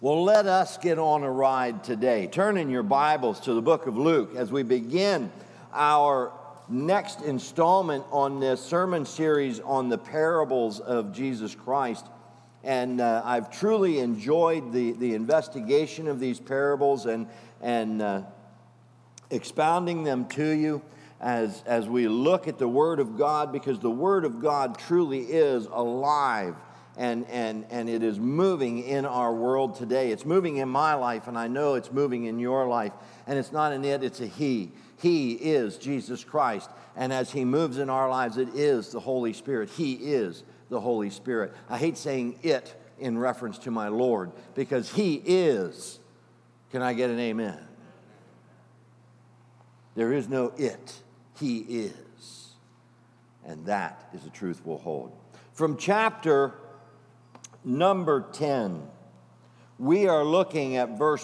Well, let us get on a ride today. Turn in your Bibles to the book of Luke as we begin our next installment on this sermon series on the parables of Jesus Christ. And I've truly enjoyed the investigation of these parables and expounding them to you as we look at the Word of God, because the Word of God truly is alive. And it is moving in our world today. It's moving in my life, and I know it's moving in your life. And it's not an it, it's a he. He is Jesus Christ. And as he moves in our lives, it is the Holy Spirit. He is the Holy Spirit. I hate saying it in reference to my Lord, because he is. Can I get an amen? There is no it. He is. And that is the truth we'll hold. From chapter number 10, we are looking at verse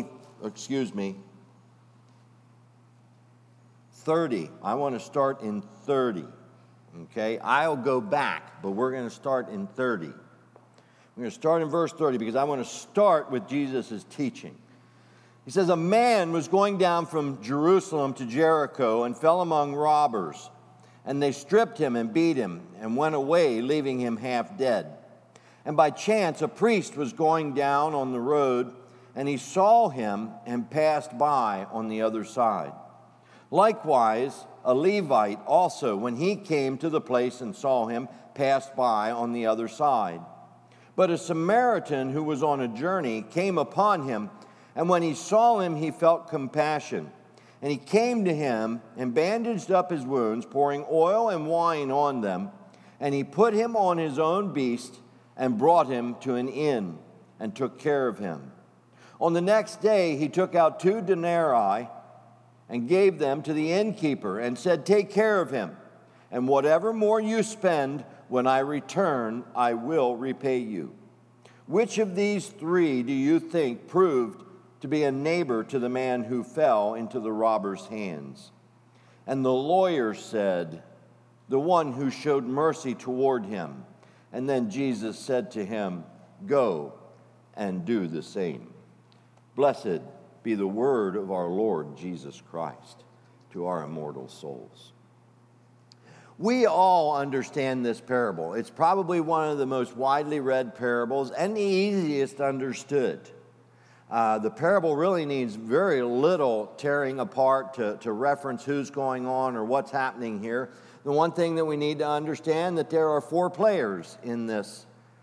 30. I want to start in 30. Okay, I'll go back, but we're going to start in 30. We're going to start in verse 30 because I want to start with Jesus' teaching. He says, a man was going down from Jerusalem to Jericho and fell among robbers, and they stripped him and beat him and went away, leaving him half dead. And by chance, a priest was going down on the road, and he saw him and passed by on the other side. Likewise, a Levite also, when he came to the place and saw him, passed by on the other side. But a Samaritan who was on a journey came upon him, and when he saw him, he felt compassion. And he came to him and bandaged up his wounds, pouring oil and wine on them. And he put him on his own beast and brought him to an inn and took care of him. On the next day, he took out 2 denarii and gave them to the innkeeper and said, take care of him, and whatever more you spend, when I return, I will repay you. Which of these 3 do you think proved to be a neighbor to the man who fell into the robber's hands? And the lawyer said, the one who showed mercy toward him. And then Jesus said to him, go and do the same. Blessed be the word of our Lord Jesus Christ to our immortal souls. We all understand this parable. It's probably one of the most widely read parables and the easiest understood. The parable really needs very little tearing apart to reference who's going on or what's happening here. The one thing that we need to understand, that there are 4 players in this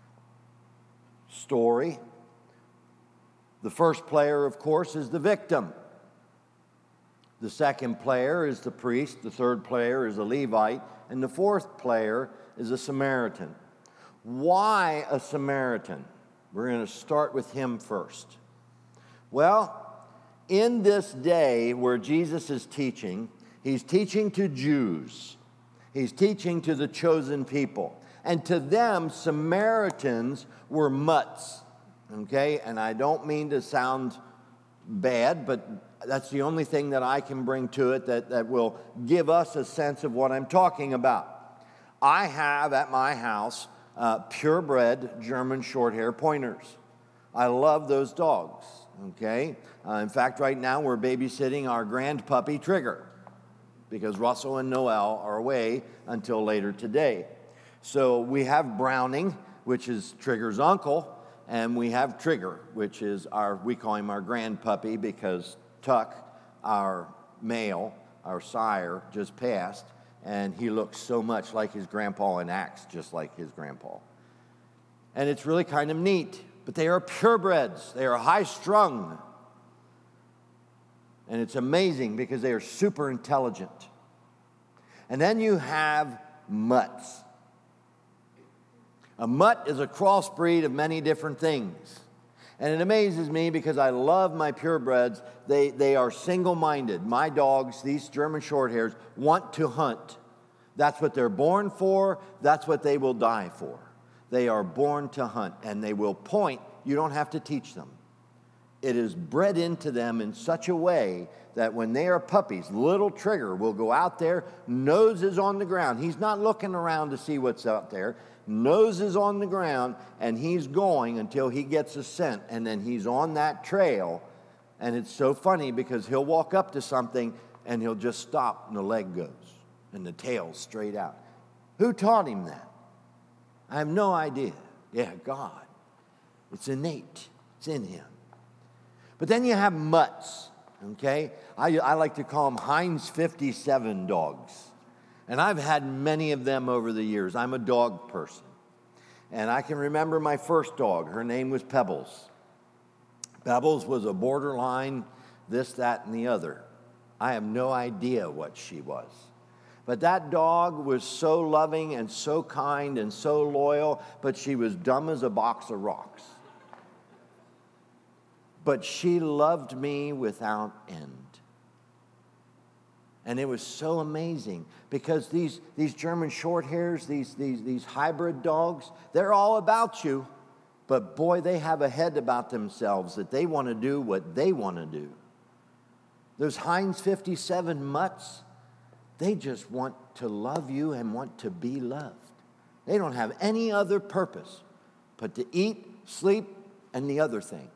story. The first player, of course, is the victim. The second player is the priest. The third player is a Levite. And the fourth player is a Samaritan. Why a Samaritan? We're going to start with him first. Well, in this day where Jesus is teaching, he's teaching to Jews. He's teaching to the chosen people. And to them, Samaritans were mutts. Okay? And I don't mean to sound bad, but that's the only thing that I can bring to it that will give us a sense of what I'm talking about. I have at my house purebred German short-hair pointers. I love those dogs. Okay? In fact, right now we're babysitting our grand puppy, Trigger, because Russell and Noel are away until later today. So we have Browning, which is Trigger's uncle, and we have Trigger, which is we call him our grand puppy because Tuck, our male, our sire, just passed, and he looks so much like his grandpa and acts just like his grandpa. And it's really kind of neat. But they are purebreds. They are high-strung. And it's amazing because they are super intelligent. And then you have mutts. A mutt is a crossbreed of many different things. And it amazes me because I love my purebreds. They are single-minded. My dogs, these German Shorthairs, want to hunt. That's what they're born for. That's what they will die for. They are born to hunt, and they will point. You don't have to teach them. it is bred into them in such a way that when they are puppies, little Trigger will go out there, nose is on the ground. He's not looking around to see what's out there. Nose is on the ground, and he's going until he gets a scent, and then he's on that trail. And it's so funny because he'll walk up to something, and he'll just stop, and the leg goes, and the tail's straight out. Who taught him that? I have no idea. Yeah, God. It's innate. It's in him. But then you have mutts, okay? I like to call them Heinz 57 dogs. And I've had many of them over the years. I'm a dog person. And I can remember my first dog. Her name was Pebbles. Pebbles was a borderline this, that, and the other. I have no idea what she was. But that dog was so loving and so kind and so loyal, but she was dumb as a box of rocks. But she loved me without end. And it was so amazing because these German Shorthairs, these hybrid dogs, they're all about you. But boy, they have a head about themselves that they want to do what they want to do. Those Heinz 57 mutts, they just want to love you and want to be loved. They don't have any other purpose but to eat, sleep, and the other thing.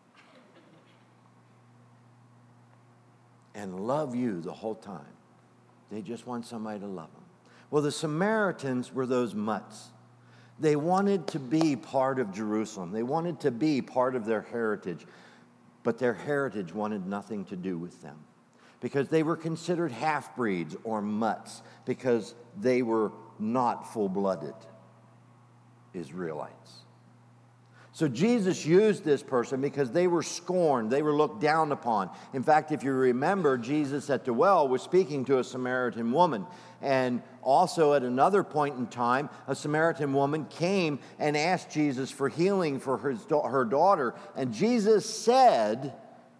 And love you the whole time. They just want somebody to love them. Well, the Samaritans were those mutts. They wanted to be part of Jerusalem. They wanted to be part of their heritage. But their heritage wanted nothing to do with them. Because they were considered half-breeds or mutts. Because they were not full-blooded Israelites. So Jesus used this person because they were scorned. They were looked down upon. In fact, if you remember, Jesus at the well was speaking to a Samaritan woman. And also at another point in time, a Samaritan woman came and asked Jesus for healing for her daughter. And Jesus said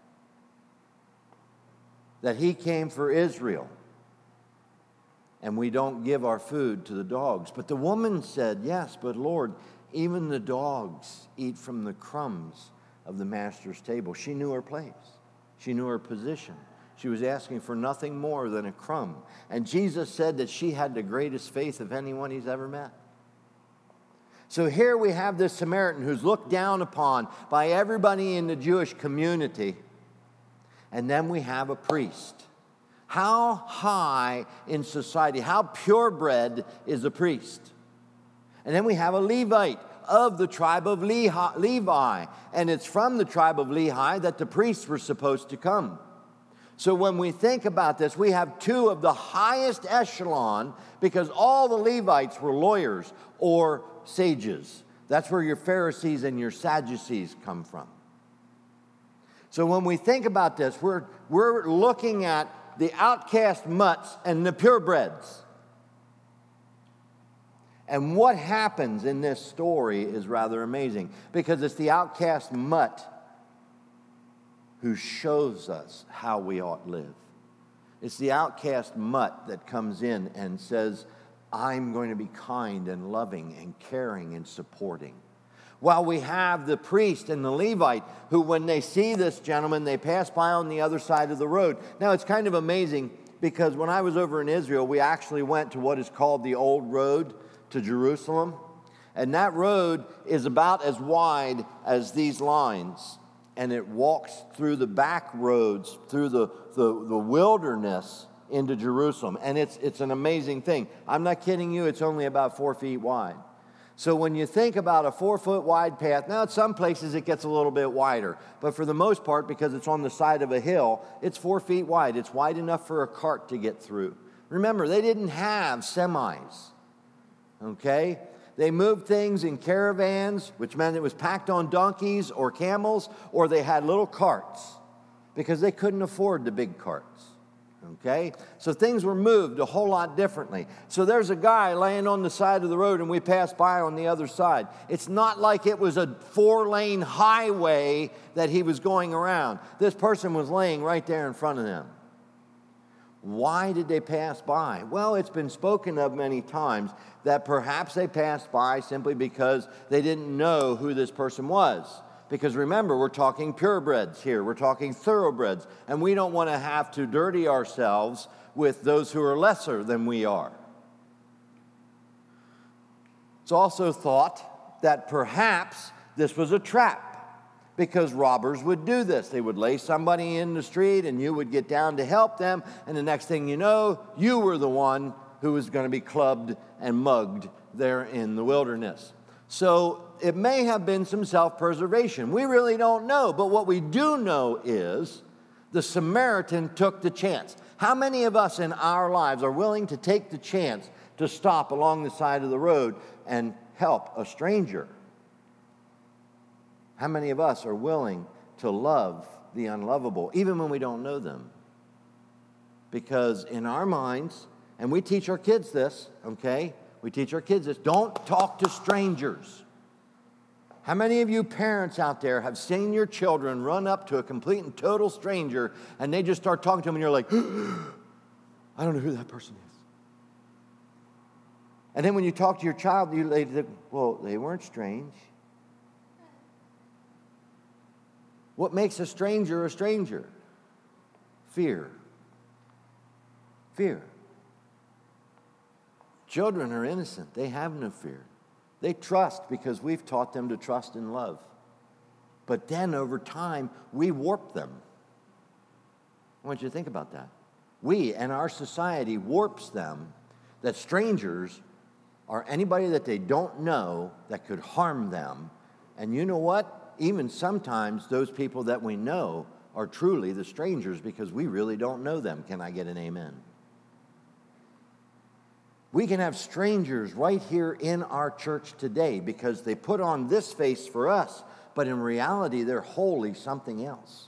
that he came for Israel. And we don't give our food to the dogs. But the woman said, yes, but Lord, even the dogs eat from the crumbs of the master's table. She knew her place. She knew her position. She was asking for nothing more than a crumb. And Jesus said that she had the greatest faith of anyone he's ever met. So here we have this Samaritan who's looked down upon by everybody in the Jewish community. And then we have a priest. How high in society, how purebred is a priest? And then we have a Levite of the tribe of Levi. And it's from the tribe of Levi that the priests were supposed to come. So when we think about this, we have two of the highest echelon because all the Levites were lawyers or sages. That's where your Pharisees and your Sadducees come from. So when we think about this, we're looking at the outcast mutts and the purebreds. And what happens in this story is rather amazing because it's the outcast mutt who shows us how we ought to live. It's the outcast mutt that comes in and says, I'm going to be kind and loving and caring and supporting. While we have the priest and the Levite who, when they see this gentleman, they pass by on the other side of the road. Now, it's kind of amazing because when I was over in Israel, we actually went to what is called the Old Road to Jerusalem. And that road is about as wide as these lines. And it walks through the back roads, through the wilderness into Jerusalem. And it's an amazing thing. I'm not kidding you, it's only about 4 feet wide. So when you think about a 4-foot wide path, now at some places it gets a little bit wider. But for the most part, because it's on the side of a hill, it's 4 feet wide. It's wide enough for a cart to get through. Remember, they didn't have semis. Okay? They moved things in caravans, which meant it was packed on donkeys or camels, or they had little carts because they couldn't afford the big carts. Okay? So things were moved a whole lot differently. So there's a guy laying on the side of the road and we pass by on the other side. It's not like it was a 4-lane highway that he was going around. This person was laying right there in front of them. Why did they pass by? Well, it's been spoken of many times that perhaps they passed by simply because they didn't know who this person was. Because remember, we're talking purebreds here. We're talking thoroughbreds. And we don't want to have to dirty ourselves with those who are lesser than we are. It's also thought that perhaps this was a trap, because robbers would do this. They would lay somebody in the street and you would get down to help them, and the next thing you know, you were the one who was going to be clubbed and mugged there in the wilderness. So it may have been some self-preservation. We really don't know, but what we do know is the Samaritan took the chance. How many of us in our lives are willing to take the chance to stop along the side of the road and help a stranger? How many of us are willing to love the unlovable, even when we don't know them? Because in our minds, and we teach our kids this, okay? We teach our kids this, don't talk to strangers. How many of you parents out there have seen your children run up to a complete and total stranger and they just start talking to them and you're like, I don't know who that person is. And then when you talk to your child, you think, well, they weren't strange. What makes a stranger a stranger? Fear. Fear. Children are innocent. They have no fear. They trust because we've taught them to trust and love. But then over time, we warp them. I want you to think about that. We and our society warps them that strangers are anybody that they don't know that could harm them. And you know what? Even sometimes those people that we know are truly the strangers because we really don't know them. Can I get an amen? We can have strangers right here in our church today because they put on this face for us, but in reality, they're wholly something else.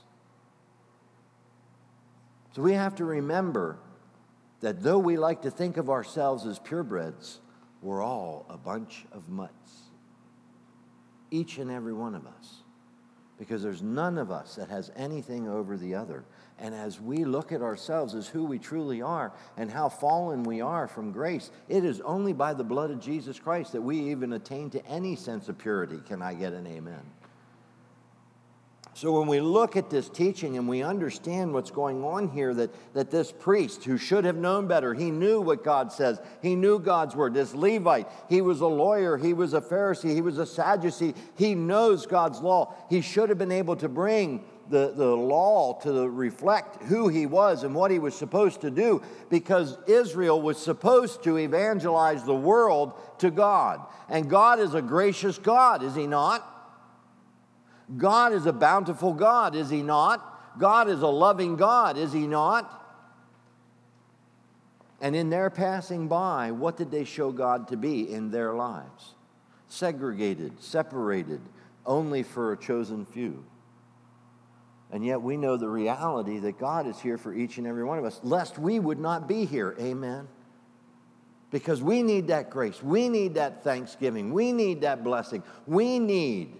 So we have to remember that though we like to think of ourselves as purebreds, we're all a bunch of mutts. Each and every one of us. Because there's none of us that has anything over the other. And as we look at ourselves as who we truly are and how fallen we are from grace, it is only by the blood of Jesus Christ that we even attain to any sense of purity. Can I get an amen? So when we look at this teaching and we understand what's going on here, that this priest who should have known better, he knew what God says. He knew God's word. This Levite, he was a lawyer. He was a Pharisee. He was a Sadducee. He knows God's law. He should have been able to bring the law to reflect who he was and what he was supposed to do, because Israel was supposed to evangelize the world to God. And God is a gracious God, is he not? God is a bountiful God, is he not? God is a loving God, is he not? And in their passing by, what did they show God to be in their lives? Segregated, separated, only for a chosen few. And yet we know the reality that God is here for each and every one of us, lest we would not be here. Amen? Because we need that grace. We need that thanksgiving. We need that blessing. We need.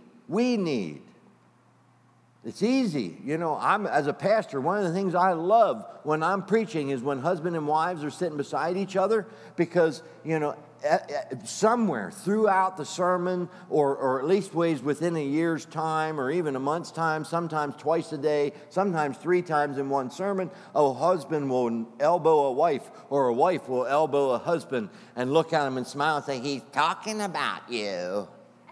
It's easy. You know, as a pastor, one of the things I love when I'm preaching is when husband and wives are sitting beside each other, because, you know, somewhere throughout the sermon, or at least ways within a year's time or even a month's time, sometimes twice a day, sometimes 3 times in one sermon, a husband will elbow a wife, or a wife will elbow a husband and look at him and smile and say, he's talking about you.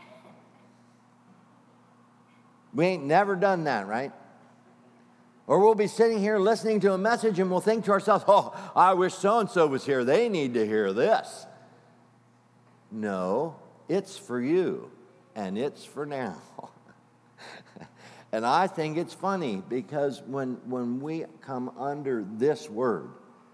We ain't never done that, right? Or we'll be sitting here listening to a message and we'll think to ourselves, oh, I wish so-and-so was here. They need to hear this. No, it's for you, and it's for now. And I think it's funny because when we come under this word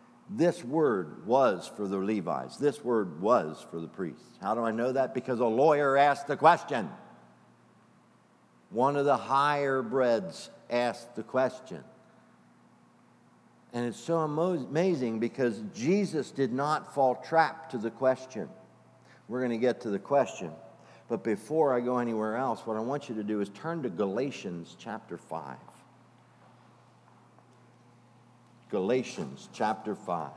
was for the Levites. This word was for the priests. How do I know that? Because a lawyer asked the question. One of the higher breeds asked the question. And it's so amazing because Jesus did not fall trap to the question. We're going to get to the question. But before I go anywhere else, what I want you to do is turn to Galatians chapter 5. Galatians chapter 5.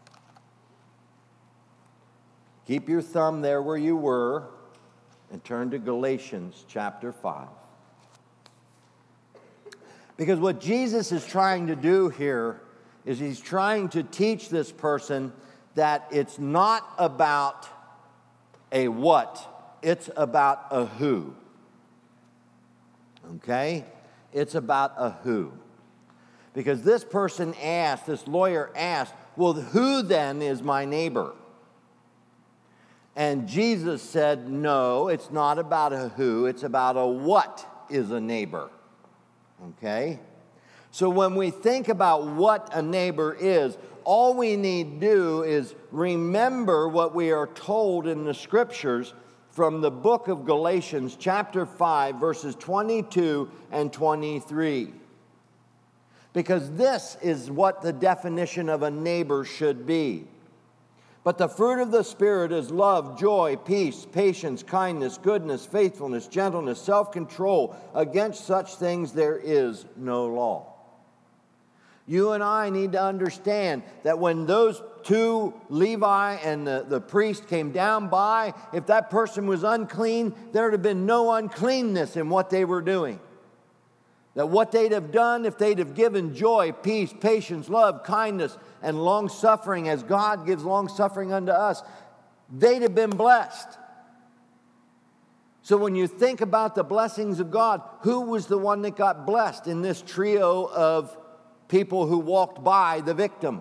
Keep your thumb there where you were and turn to Galatians chapter 5. Because what Jesus is trying to do here is he's trying to teach this person that it's not about a what, it's about a who. Okay? It's about a who. Because this person asked, this lawyer asked, well, who then is my neighbor? And Jesus said, no, it's not about a who, it's about a what is a neighbor. Okay? So when we think about what a neighbor is, all we need to do is remember what we are told in the scriptures from the book of Galatians, chapter 5, verses 22 and 23. Because this is what the definition of a neighbor should be. But the fruit of the Spirit is love, joy, peace, patience, kindness, goodness, faithfulness, gentleness, self-control. Against such things there is no law. You and I need to understand that when those two, Levi and the priest, came down by, if that person was unclean, there would have been no uncleanness in what they were doing. That what they'd have done, if they'd have given joy, peace, patience, love, kindness, and long-suffering, as God gives long-suffering unto us, they'd have been blessed. So when you think about the blessings of God, who was the one that got blessed in this trio of people who walked by the victim?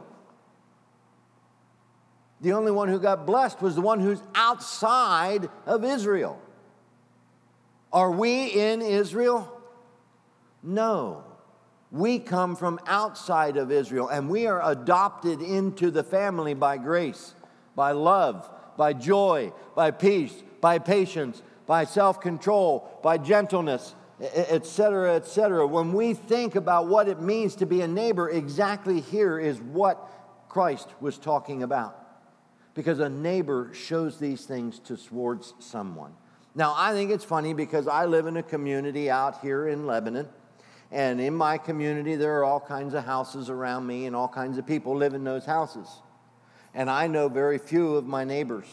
The only one who got blessed was the one who's outside of Israel. Are we in Israel? No. We come from outside of Israel, and we are adopted into the family by grace, by love, by joy, by peace, by patience, by self-control, by gentleness, etc., etc. When we think about what it means to be a neighbor, exactly here is what Christ was talking about. Because a neighbor shows these things towards someone. Now, I think it's funny because I live in a community out here in Lebanon. And in my community, there are all kinds of houses around me, and all kinds of people live in those houses. And I know very few of my neighbors.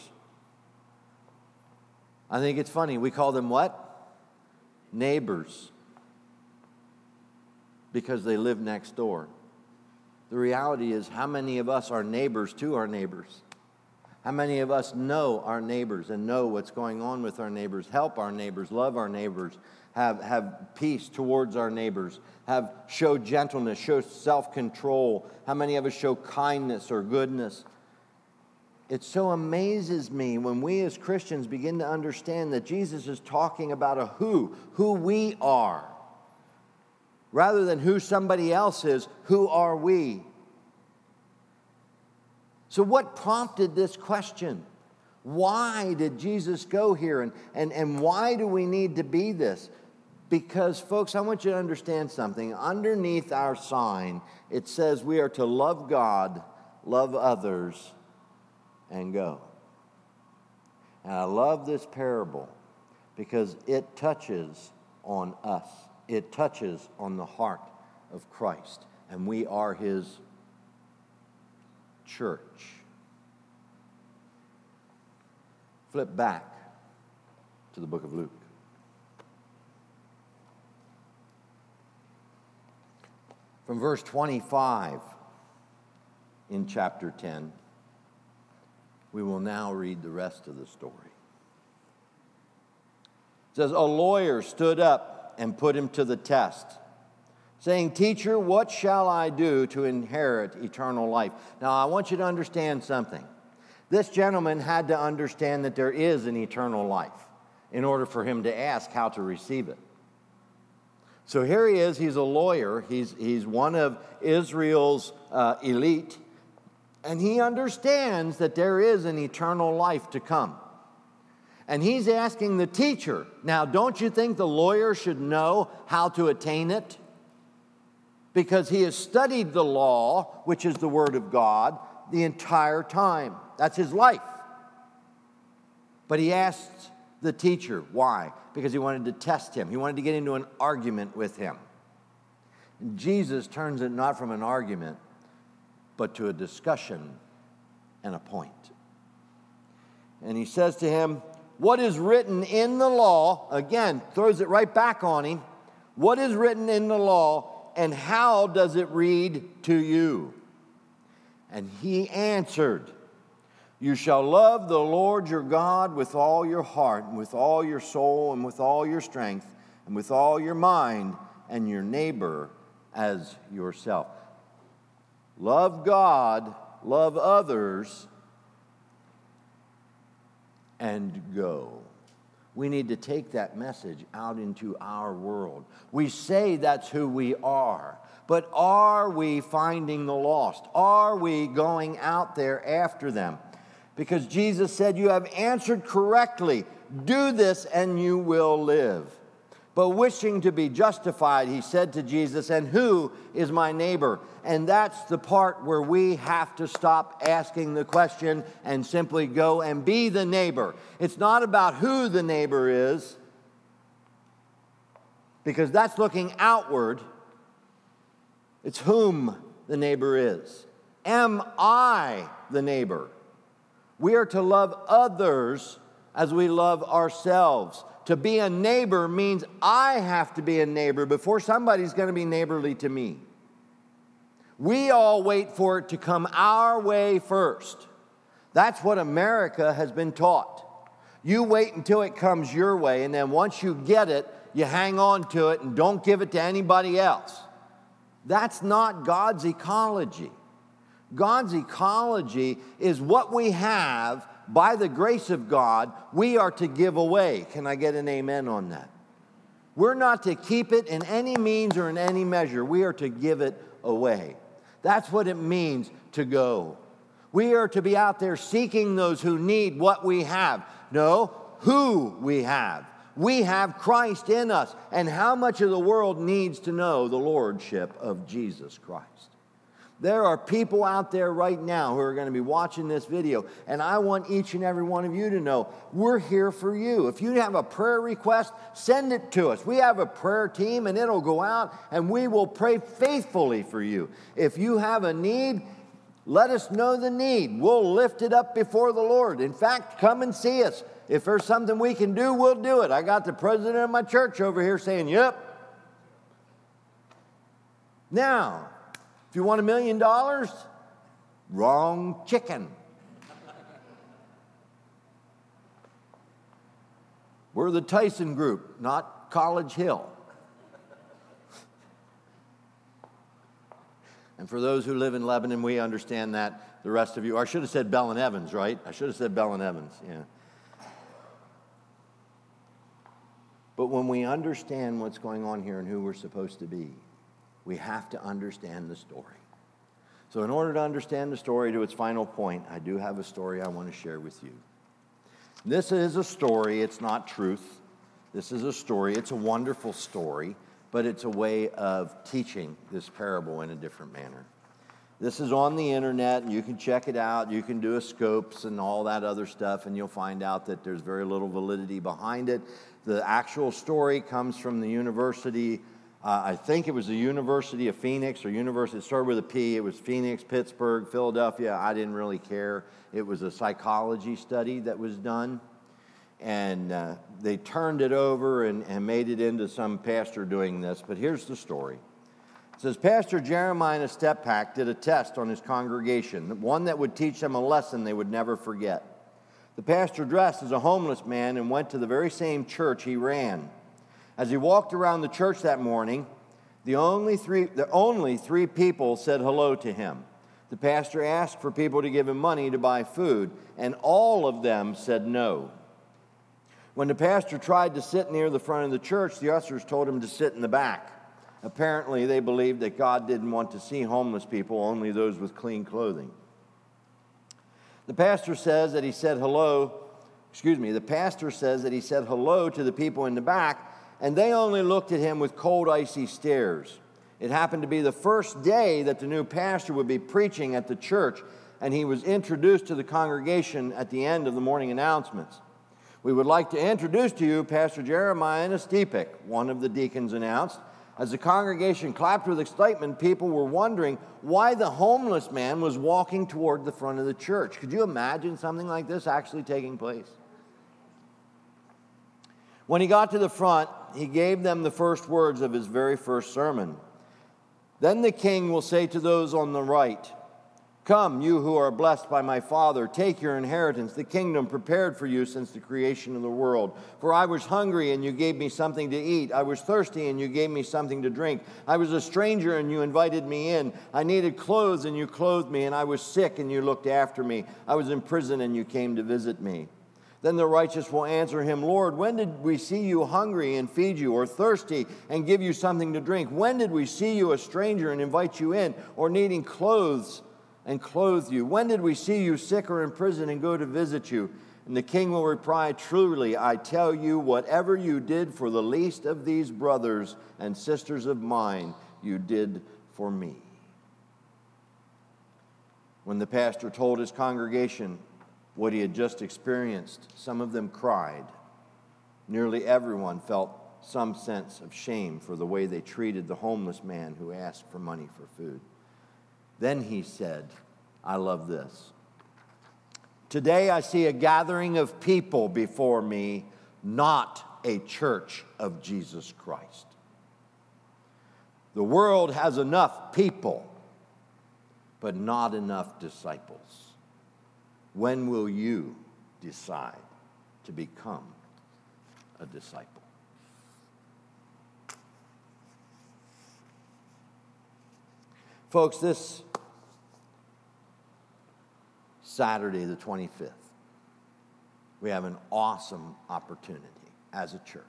I think it's funny. We call them what? Neighbors. Because they live next door. The reality is, how many of us are neighbors to our neighbors? How many of us know our neighbors and know what's going on with our neighbors, help our neighbors, love our neighbors, have peace towards our neighbors, show gentleness, show self-control? How many of us show kindness or goodness? It so amazes me when we as Christians begin to understand that Jesus is talking about a who we are. Rather than who somebody else is, who are we? So what prompted this question? Why did Jesus go here? And why do we need to be this? Because, folks, I want you to understand something. Underneath our sign, it says we are to love God, love others, and go. And I love this parable because it touches on us. It touches on the heart of Christ. And we are His church. Flip back to the book of Luke. From verse 25 in chapter 10, we will now read the rest of the story. It says, a lawyer stood up and put him to the test, saying, Teacher, what shall I do to inherit eternal life? Now, I want you to understand something. This gentleman had to understand that there is an eternal life in order for him to ask how to receive it. So here he is, he's a lawyer, he's one of Israel's elite, and he understands that there is an eternal life to come. And he's asking the teacher, now don't you think the lawyer should know how to attain it? Because he has studied the law, which is the Word of God, the entire time. That's his life. But he asked the teacher, why? Because he wanted to test him. He wanted to get into an argument with him. And Jesus turns it not from an argument, but to a discussion and a point. And he says to him, what is written in the law, again, throws it right back on him. What is written in the law and how does it read to you?" And he answered, "You shall love the Lord your God with all your heart, and with all your soul, and with all your strength, and with all your mind, and your neighbor as yourself." Love God, love others, and go. We need to take that message out into our world. We say that's who we are, but are we finding the lost? Are we going out there after them? Because Jesus said, "You have answered correctly. Do this and you will live." But wishing to be justified, he said to Jesus, "And who is my neighbor?" And that's the part where we have to stop asking the question and simply go and be the neighbor. It's not about who the neighbor is, because that's looking outward. It's whom the neighbor is. Am I the neighbor? We are to love others as we love ourselves. To be a neighbor means I have to be a neighbor before somebody's going to be neighborly to me. We all wait for it to come our way first. That's what America has been taught. You wait until it comes your way, and then once you get it, you hang on to it and don't give it to anybody else. That's not God's ecology. God's ecology is what we have. By the grace of God, we are to give away. Can I get an amen on that? We're not to keep it in any means or in any measure. We are to give it away. That's what it means to go. We are to be out there seeking those who need what we have. No, who we have. We have Christ in us. And how much of the world needs to know the lordship of Jesus Christ? There are people out there right now who are going to be watching this video, and I want each and every one of you to know we're here for you. If you have a prayer request, send it to us. We have a prayer team, and it'll go out, and we will pray faithfully for you. If you have a need, let us know the need. We'll lift it up before the Lord. In fact, come and see us. If there's something we can do, we'll do it. I got the president of my church over here saying, "Yep." Now, if you want $1 million, wrong chicken. We're the Tyson Group, not College Hill. And for those who live in Lebanon, we understand that. The rest of you, I should have said Bell and Evans, right? I should have said Bell and Evans, yeah. But when we understand what's going on here and who we're supposed to be, we have to understand the story. So in order to understand the story to its final point, I do have a story I want to share with you. This is a story. It's not truth. This is a story. It's a wonderful story, but it's a way of teaching this parable in a different manner. This is on the internet, and you can check it out. You can do a Scopes and all that other stuff, and you'll find out that there's very little validity behind it. The actual story comes from the university. I think it was the University of Phoenix, or university, it started with a P. It was Phoenix, Pittsburgh, Philadelphia. I didn't really care. It was a psychology study that was done. And they turned it over and made it into some pastor doing this. But here's the story. It says, Pastor Jeremiah Stepak did a test on his congregation, one that would teach them a lesson they would never forget. The pastor dressed as a homeless man and went to the very same church he ran. As he walked around the church that morning, the only three people said hello to him. The pastor asked for people to give him money to buy food, and all of them said no. When the pastor tried to sit near the front of the church, the ushers told him to sit in the back. Apparently, they believed that God didn't want to see homeless people, only those with clean clothing. The pastor says that he said hello to the people in the back, and they only looked at him with cold, icy stares. It happened to be the first day that the new pastor would be preaching at the church, and he was introduced to the congregation at the end of the morning announcements. We would like to introduce to you Pastor Jeremiah Stepak, one of the deacons announced. As the congregation clapped with excitement, people were wondering why the homeless man was walking toward the front of the church. Could you imagine something like this actually taking place? When he got to the front, he gave them the first words of his very first sermon. Then the king will say to those on the right, "Come, you who are blessed by my Father, take your inheritance, the kingdom prepared for you since the creation of the world. For I was hungry, and you gave me something to eat. I was thirsty, and you gave me something to drink. I was a stranger, and you invited me in. I needed clothes, and you clothed me. And I was sick, and you looked after me. I was in prison, and you came to visit me." Then the righteous will answer him, "Lord, when did we see you hungry and feed you, or thirsty and give you something to drink? When did we see you a stranger and invite you in, or needing clothes and clothe you? When did we see you sick or in prison and go to visit you?" And the king will reply, "Truly, I tell you, whatever you did for the least of these brothers and sisters of mine, you did for me." When the pastor told his congregation what he had just experienced, some of them cried. Nearly everyone felt some sense of shame for the way they treated the homeless man who asked for money for food. Then he said, I love this, "Today I see a gathering of people before me, not a church of Jesus Christ." The world has enough people, but not enough disciples. When will you decide to become a disciple? Folks, this Saturday, the 25th, we have an awesome opportunity as a church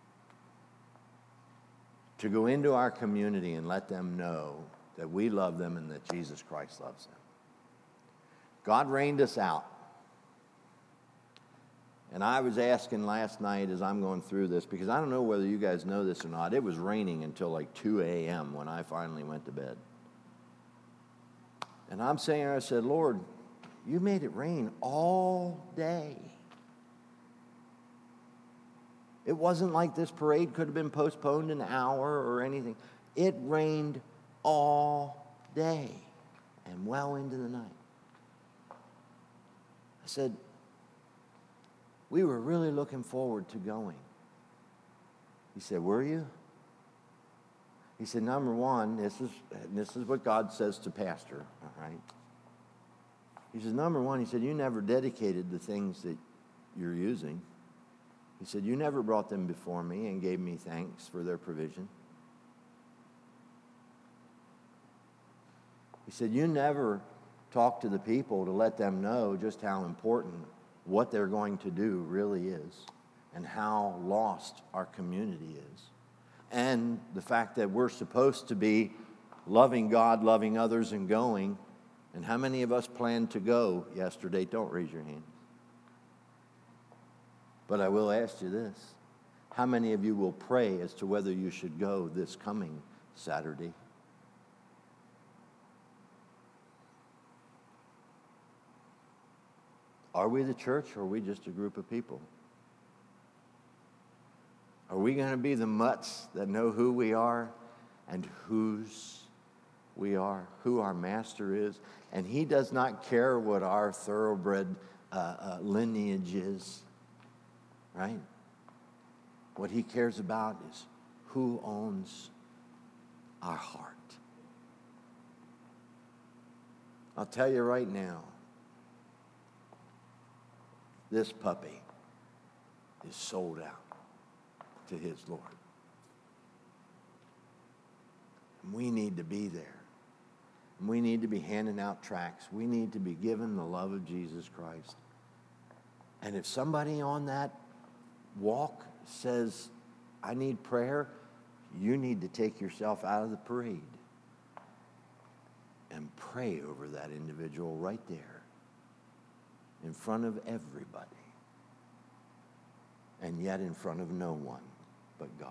to go into our community and let them know that we love them and that Jesus Christ loves them. God rained us out. And I was asking last night as I'm going through this, because I don't know whether you guys know this or not, it was raining until like 2 a.m. when I finally went to bed. And I'm saying, I said, "Lord, you made it rain all day." It wasn't like this parade could have been postponed an hour or anything. It rained all day and well into the night. I said, "We were really looking forward to going." He said, "Were you?" He said, "Number one, this is what God says to pastor, all right?" He said, "Number one," he said, "you never dedicated the things that you're using." He said, "You never brought them before me and gave me thanks for their provision." He said, "You never talk to the people to let them know just how important what they're going to do really is and how lost our community is. And the fact that we're supposed to be loving God, loving others, and going. And how many of us planned to go yesterday? Don't raise your hand. But I will ask you this. How many of you will pray as to whether you should go this coming Saturday? Are we the church, or are we just a group of people? Are we going to be the mutts that know who we are and whose we are, who our master is? And he does not care what our thoroughbred lineage is, right? What he cares about is who owns our heart. I'll tell you right now, this puppy is sold out to his Lord. And we need to be there. And we need to be handing out tracts. We need to be given the love of Jesus Christ. And if somebody on that walk says, "I need prayer," you need to take yourself out of the parade and pray over that individual right there in front of everybody, and yet in front of no one but God.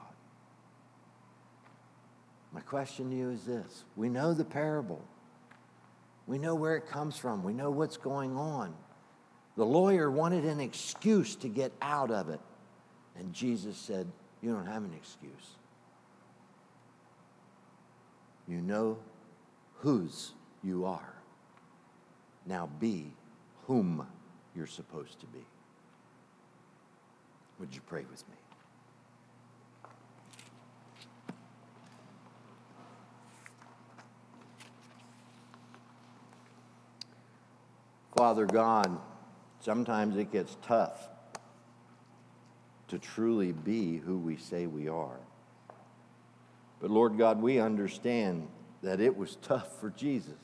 My question to you is this. We know the parable. We know where it comes from. We know what's going on. The lawyer wanted an excuse to get out of it. And Jesus said, "You don't have an excuse. You know whose you are. Now be whom you're supposed to be." Would you pray with me? Father God, sometimes it gets tough to truly be who we say we are. But Lord God, we understand that it was tough for Jesus.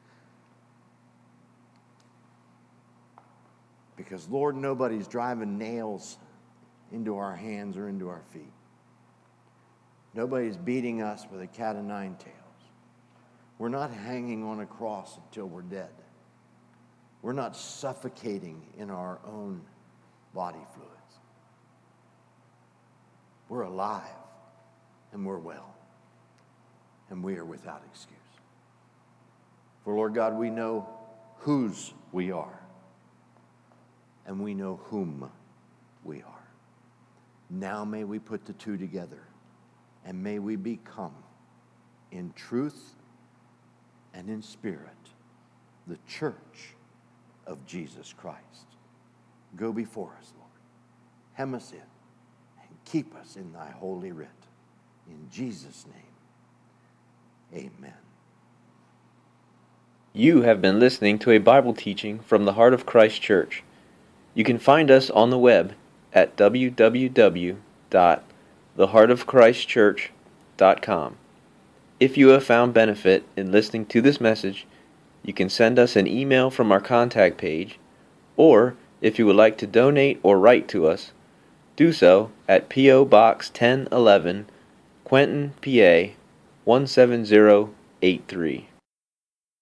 Because, Lord, nobody's driving nails into our hands or into our feet. Nobody's beating us with a cat o' nine tails. We're not hanging on a cross until we're dead. We're not suffocating in our own body fluids. We're alive and we're well. And we are without excuse. For Lord God, we know whose we are. And we know whom we are. Now may we put the two together. And may we become, in truth and in spirit, the church of Jesus Christ. Go before us, Lord. Hem us in and keep us in thy holy writ. In Jesus' name, amen. You have been listening to a Bible teaching from the Heart of Christ Church. You can find us on the web at www.theheartofchristchurch.com. If you have found benefit in listening to this message, you can send us an email from our contact page, or if you would like to donate or write to us, do so at P.O. Box 1011, Quentin, PA 17083.